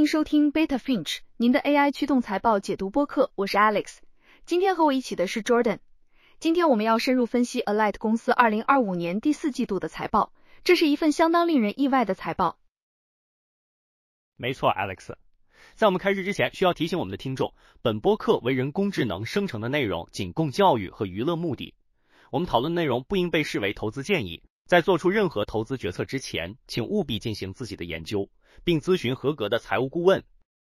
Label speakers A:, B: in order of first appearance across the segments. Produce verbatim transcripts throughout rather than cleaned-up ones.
A: 迎收听 Beta Finch， 您的 A I 驱动财报解读播客，我是 Alex。今天和我一起的是 Jordan。今天我们要深入分析 Alight 公司二零二五年第四季度的财报，这是一份相当令人意外的财报。
B: 没错 ，Alex。在我们开始之前，需要提醒我们的听众，本播客为人工智能生成的内容，仅供教育和娱乐目的。我们讨论内容不应被视为投资建议，在做出任何投资决策之前，请务必进行自己的研究，并咨询合格的财务顾问。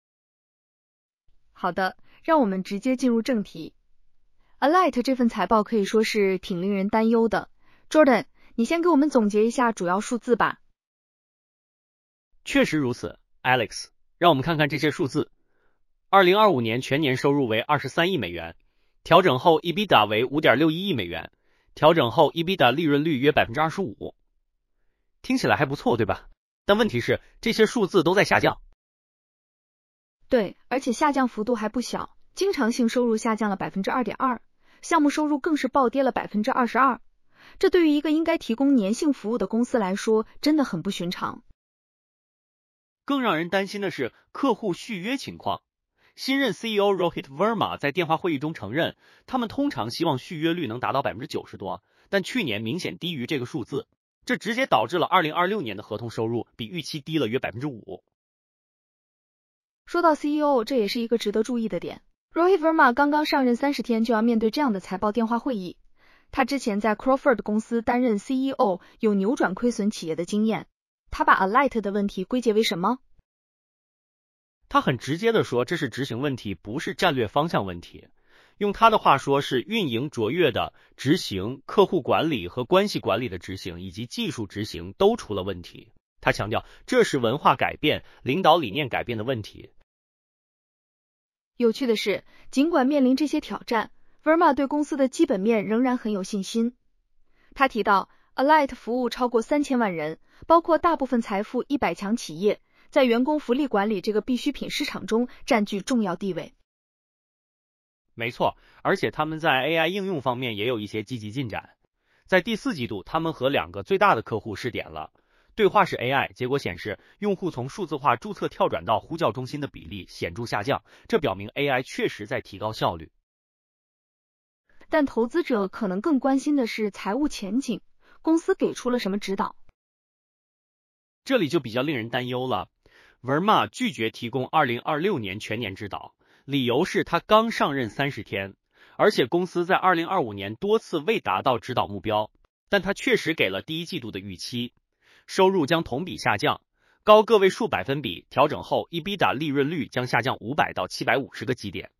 A: 好的，让我们直接进入正题。Alight 这份财报可以说是挺令人担忧的。Jordan， 你先给我们总结一下主要数字吧。
B: 确实如此 ，Alex。让我们看看这些数字。二零二五年全年收入为二十三亿美元，调整后 EBITDA 为 五点六一亿美元，调整后 EBITDA 利润率约 百分之二十五。听起来还不错，对吧？但问题是，这些数字都在下降。
A: 对，而且下降幅度还不小，经常性收入下降了 百分之二点二， 项目收入更是暴跌了 百分之二十二。这对于一个应该提供粘性服务的公司来说，真的很不寻常。
B: 更让人担心的是客户续约情况。新任 C E O Rohit Verma 在电话会议中承认，他们通常希望续约率能达到 百分之九十 多，但去年明显低于这个数字，这直接导致了二零二六年的合同收入比预期低了约 百分之五。
A: 说到 C E O， 这也是一个值得注意的点。Rohit Verma 刚刚上任三十天就要面对这样的财报电话会议。他之前在 Crawford 公司担任 C E O， 有扭转亏损企业的经验。他把 Alight 的问题归结为什么？
B: 他很直接的说，这是执行问题，不是战略方向问题。用他的话说，是运营卓越的执行、客户管理和关系管理的执行以及技术执行都出了问题。他强调，这是文化改变、领导理念改变的问题。
A: 有趣的是，尽管面临这些挑战 ，Verma 对公司的基本面仍然很有信心。他提到 ，Alight 服务超过三千万人，包括大部分财富一百强企业，在员工福利管理这个必需品市场中占据重要地位。
B: 没错，而且他们在 A I 应用方面也有一些积极进展。在第四季度，他们和两个最大的客户试点了对话式 A I， 结果显示，用户从数字化注册跳转到呼叫中心的比例显著下降，这表明 A I 确实在提高效率。
A: 但投资者可能更关心的是财务前景，公司给出了什么指导？
B: 这里就比较令人担忧了。Verma 拒绝提供二零二六年全年指导，理由是他刚上任三十天，而且公司在二零二五年多次未达到指导目标，但他确实给了第一季度的预期，收入将同比下降，高个位数百分比，调整后 EBITDA 利润率将下降五百到七百五十个基点。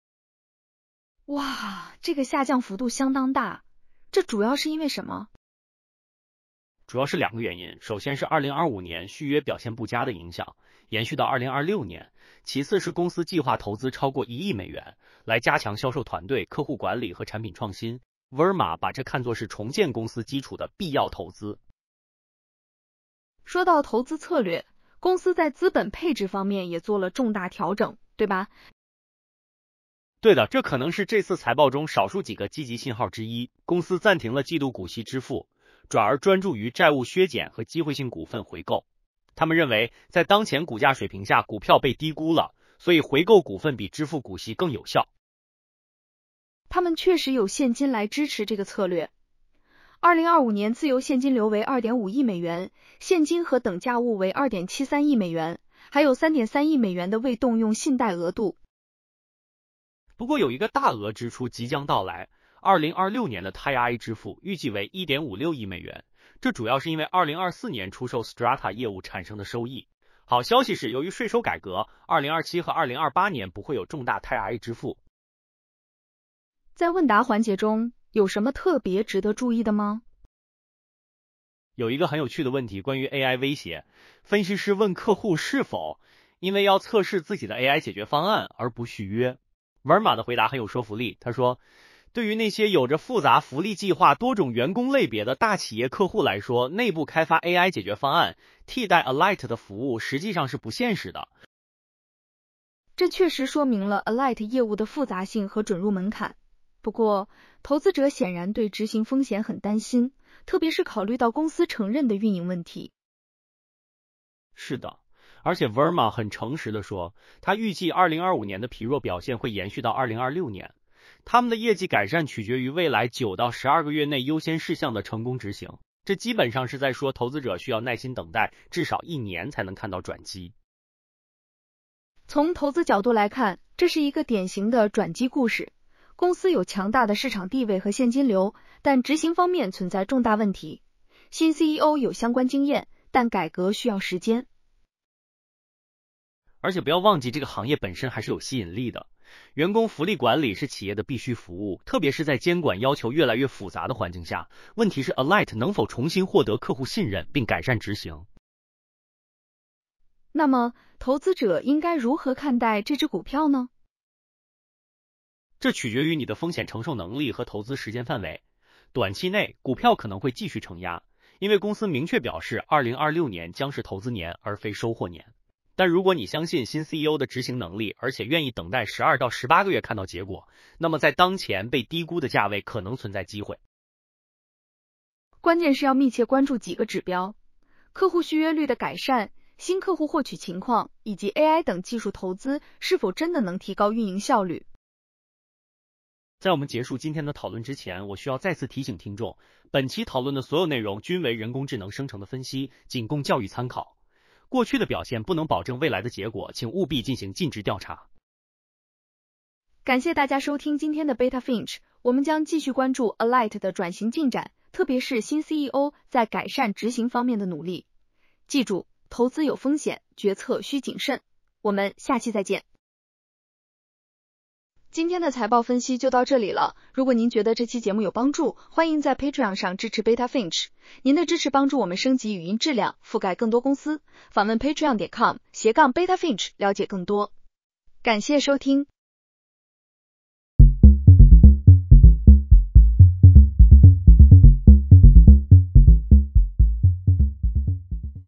A: 哇，这个下降幅度相当大，这主要是因为什么？
B: 主要是两个原因，首先是二零二五年续约表现不佳的影响，延续到二零二六年，其次是公司计划投资超过一亿美元，来加强销售团队、客户管理和产品创新。Verma 把这看作是重建公司基础的必要投资。
A: 说到投资策略，公司在资本配置方面也做了重大调整，对吧？
B: 对的，这可能是这次财报中少数几个积极信号之一。公司暂停了季度股息支付，转而专注于债务削减和机会性股份回购。他们认为，在当前股价水平下，股票被低估了，所以回购股份比支付股息更有效。
A: 他们确实有现金来支持这个策略。二零二五年自由现金流为 二点五亿美元，现金和等价物为 二点七三亿美元，还有 三点三亿美元的未动用信贷额度。
B: 不过有一个大额支出即将到来，二零二六年的 T I A 支付预计为 一点五六亿美元，这主要是因为二零二四年出售 Strata 业务产生的收益。好消息是，由于税收改革，二零二七和二零二八年不会有重大 T I A 支付。
A: 在问答环节中，有什么特别值得注意的吗？
B: 有一个很有趣的问题，关于 A I 威胁，分析师问客户是否因为要测试自己的 A I 解决方案而不续约。Verma 的回答很有说服力，他说，对于那些有着复杂福利计划、多种员工类别的大企业客户来说，内部开发 A I 解决方案替代 Alight 的服务实际上是不现实的。
A: 这确实说明了 Alight 业务的复杂性和准入门槛。不过，投资者显然对执行风险很担心，特别是考虑到公司承认的运营问题。
B: 是的， 而且 Verma 很诚实的说，他预计二零二五年的疲弱表现会延续到二零二六年。他们的业绩改善取决于未来九到十二个月内优先事项的成功执行。这基本上是在说投资者需要耐心等待至少一年才能看到转机。
A: 从投资角度来看，这是一个典型的转机故事。公司有强大的市场地位和现金流，但执行方面存在重大问题。新 C E O 有相关经验，但改革需要时间。
B: 而且不要忘记，这个行业本身还是有吸引力的。员工福利管理是企业的必须服务，特别是在监管要求越来越复杂的环境下。问题是 Alight 能否重新获得客户信任并改善执行？
A: 那么，投资者应该如何看待这只股票呢？
B: 这取决于你的风险承受能力和投资时间范围。短期内，股票可能会继续承压，因为公司明确表示二零二六年将是投资年而非收获年。但如果你相信新 C E O 的执行能力，而且愿意等待十二到十八个月看到结果，那么在当前被低估的价位可能存在机会。
A: 关键是要密切关注几个指标：客户续约率的改善、新客户获取情况，以及 A I 等技术投资是否真的能提高运营效率。
B: 在我们结束今天的讨论之前，我需要再次提醒听众，本期讨论的所有内容均为人工智能生成的分析，仅供教育参考。过去的表现不能保证未来的结果，请务必进行尽职调查。
A: 感谢大家收听今天的 Beta Finch， 我们将继续关注 Alight 的转型进展，特别是新 C E O 在改善执行方面的努力。记住，投资有风险，决策需谨慎。我们下期再见。今天的财报分析就到这里了。如果您觉得这期节目有帮助，欢迎在 Patreon 上支持 Beta Finch。您的支持帮助我们升级语音质量，覆盖更多公司。访问 patreon 点 com 斜杠 Beta Finch 了解更多。感谢收听。